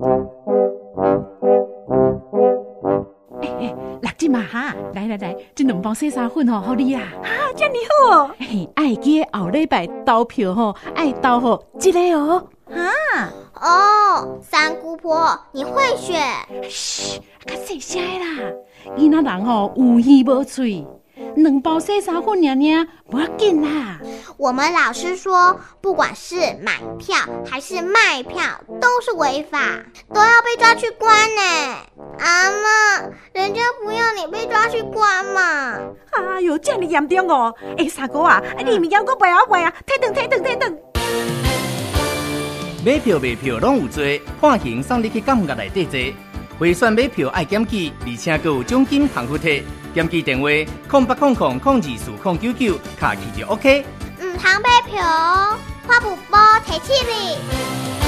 六姐嘛哈，来，这2包洗衫粉吼，好你啦！ 啊，这么好哦！ 爱记后礼拜投票吼，爱投吼这个哦。 哦，三姑婆，你会选？ 嘘，较细声的啦，囡仔人吼有耳无喙，2包洗衫粉尔尔，不要紧啦。 我们老师说，不管是买票还是卖票，都是违法，都要被抓去关呢。阿嬷，人家不要你被抓去关嘛。 哎呦，这么严重哦！三姑啊，你物件搁袂晓买啊？退转。 买票卖票拢有罪，判刑送你去监狱内底坐。回选买票爱检举，而且还有奖金通摕。检举电话0800024499，卡起就 OK。 唔通买票，我不提起你。